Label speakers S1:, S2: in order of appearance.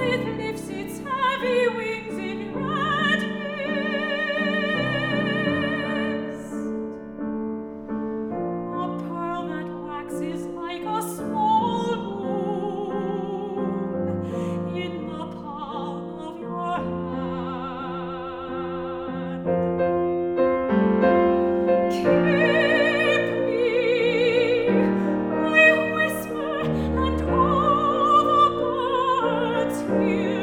S1: it lifts its heavy wings in red mist. A pearl that waxes like a small moon in the palm of your hand. Keep me, I whisper, and all the birds hear.